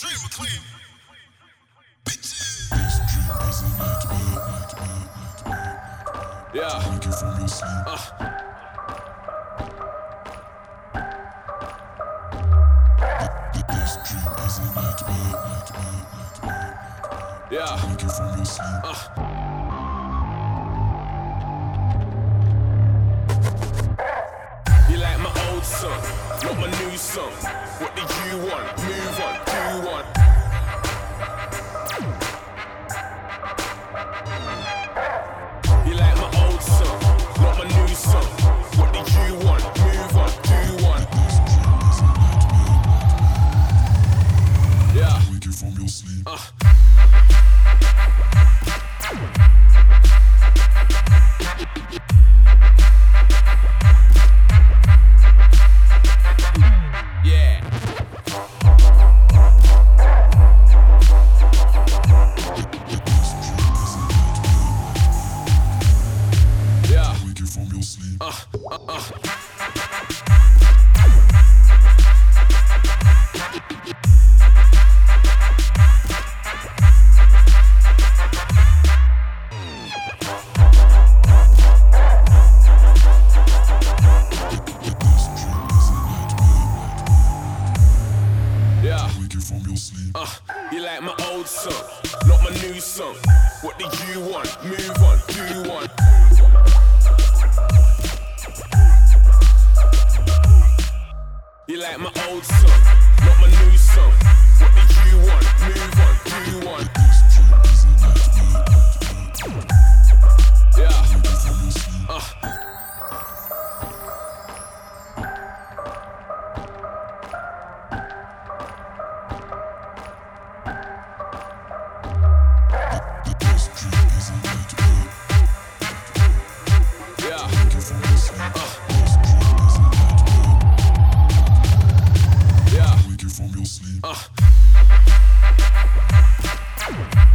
Dream clean. Yeah. Yeah. You like my old song, not my new song. What did you want? Move on, do one. You like my old song, not my new song. What did you want? Move on, do one. Yeah. Wake you from your sleep. Yeah. Yeah. Wake you from your sleep. Yeah. Wake you from your sleep. You like my old song, not my new song. What did you want? Move on, do one. You like my old song, not my new song. What did you want? Move on, do one. Yeah. Yeah. Yeah. Wake you from your sleep.